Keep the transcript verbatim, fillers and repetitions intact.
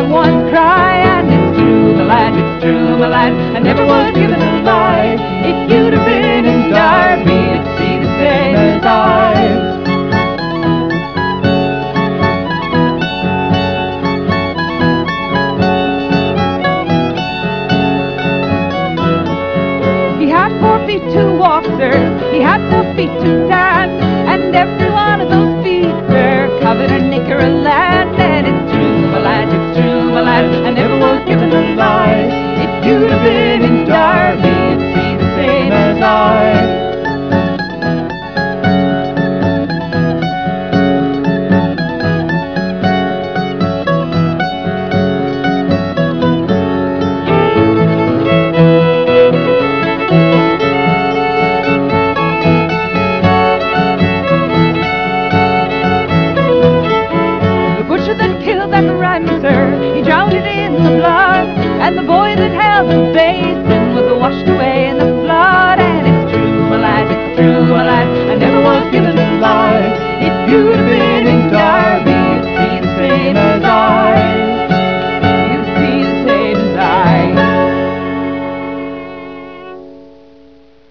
ones cry, and it's true, my lad, it's true, my lad, I never was given a lie. If you'd have been in Derby, you'd see the same as I. He had four feet to walk, sirs, he had four feet to stand, and every one of those feet were covered in knicker and land.